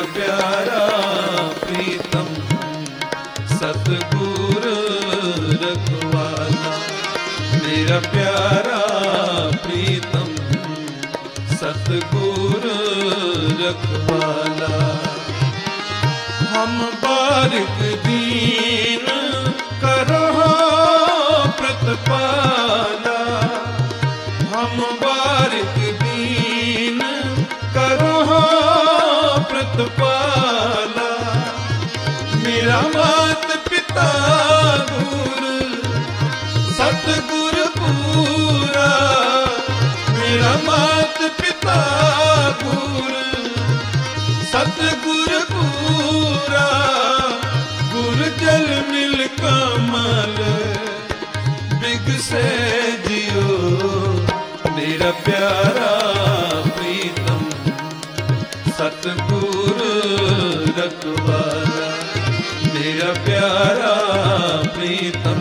प्यारा प्रीतम सतगुर रखवाला, मेरा प्यारा प्रीतम सतगुर रखवाला। हम बारिक दीन करो प्रतिपाला, हम बारिक दीन करो प्रतिपाला। मेरा मात पिता गुर सतगुर पूरा, मेरा मात पिता गुर सतगुर पूरा। गुर जल मिल कमल बिगसे जियो, मेरा प्यारा प्रीतम सतगुर रखवाला, मेरा प्यारा प्रीतम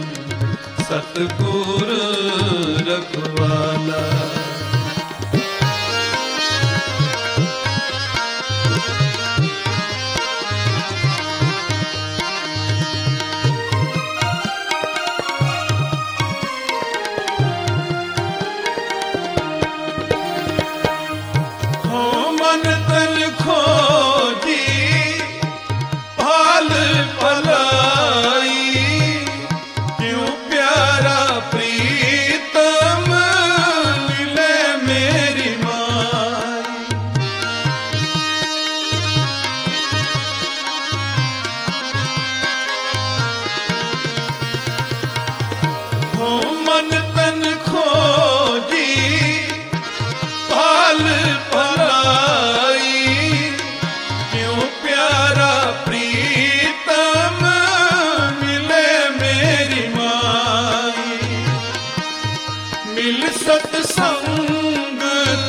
सतगुर रखवाला। मिल सतसंगत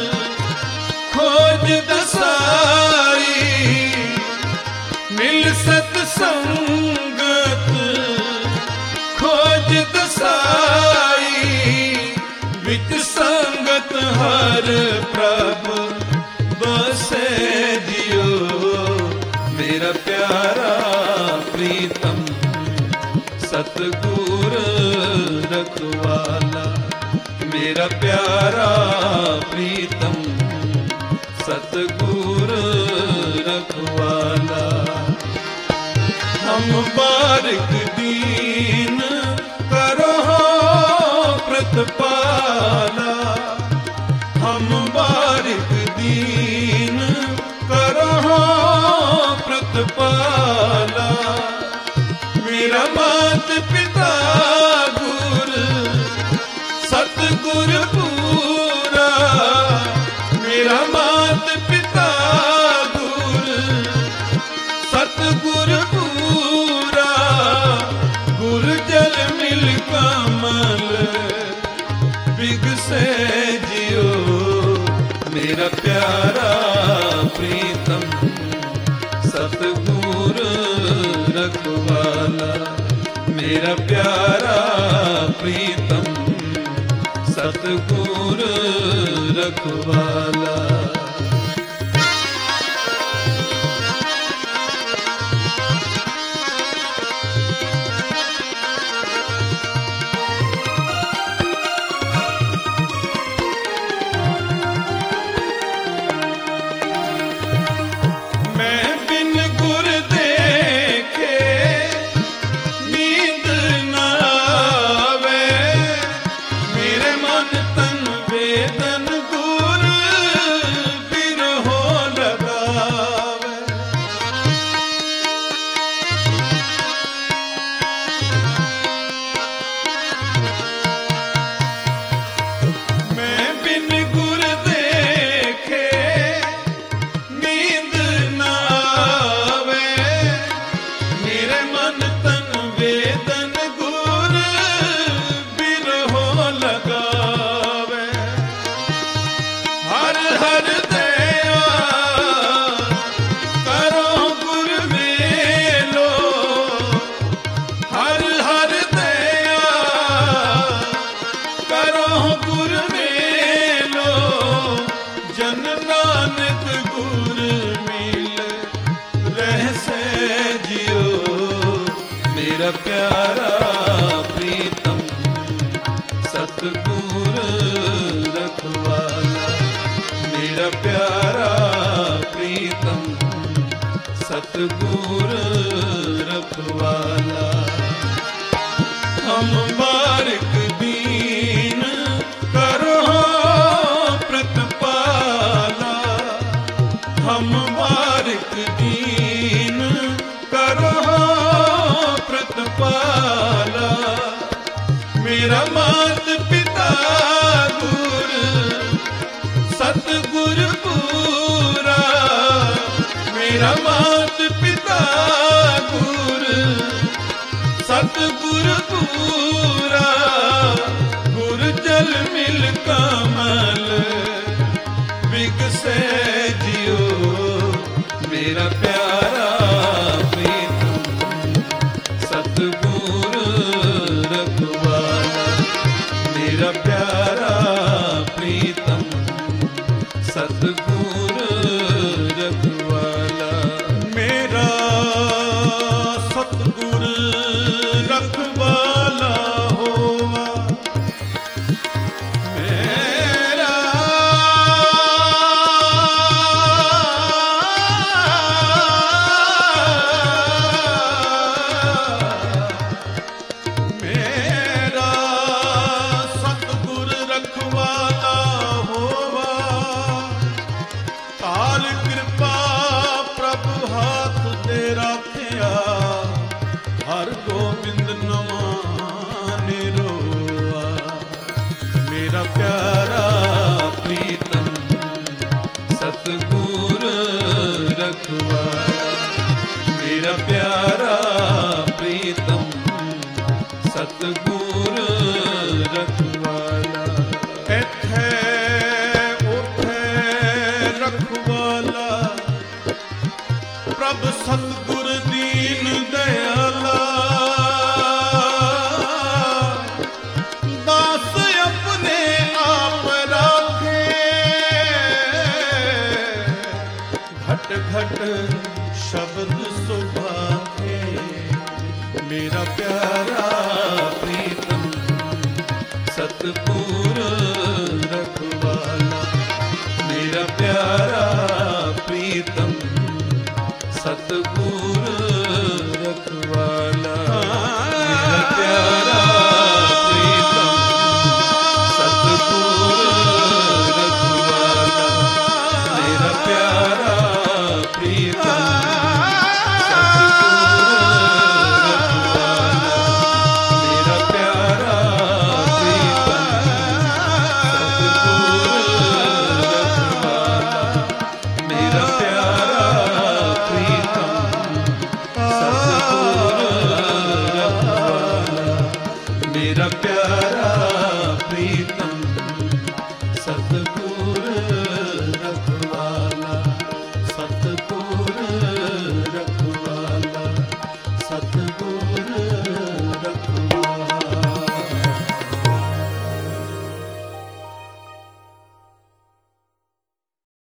खोज दसाई, मिल सतसंगत खोज दसाई। विच संगत हर प्रभु बसे जियो, मेरा प्यारा प्रीतम सतगुर रखवाला, मेरा प्यारा प्रीतम सतगुर रखवाला। हम बारिक दीन करो प्रतिपाला, हम बारिक दीन करो प्रतिपाला। मेरा मात पिता गुर सतगुर पूरा, मेरा मात पिता गुर सतगुर पूरा। गुर जल मिल कमल बिगसे जियो, मेरा प्यारा प्रीतम सतगुर रखवाला, मेरा प्यारा प्रीतम सतगुर रखवाला। प्यारा प्रीतम सतगुर रखवाला, मेरा प्यारा प्रीतम सतगुर रखवाला। हम बारिक दीन करो प्रतिपाला, हम बारिक दीन करो प्रतिपाला। मेरा मात पिता गुर सतगुर पूरा, मेरा मात पिता गुर सतगुर पूरा। गुर जल मिल कमल बिगसे जियो, मेरा प्यारा प्रीतम सतगुर रखवाला, मेरा प्यारा प्रीतम सतगुर रखवाला। मेरा सतगुर रखवाला होवा, मेरा मेरा सतगुर रखवाला होवा। काल कृपा प्रभु हाथ दे राखिया, हर गोबिंद नमाने रोआ। मेरा प्यारा प्रीतम सतगुर रखवाला, मेरा प्यारा प्रीतम सतगुर रखवाला। इत्थे उथे रखवाला, प्रभ सतगुर दीन दयाला। दास अपने आप राखे, घट घट शब्द सुभाखे। मेरा प्यारा प्रीतम सतगुर रखवाला, मेरा प्यारा प्रीतम सतगुर रखवाला, मेरा प्यारा प्रीतम सतगुर रखवाला, मेरा प्यारा प्रीतम मेरा प्यारा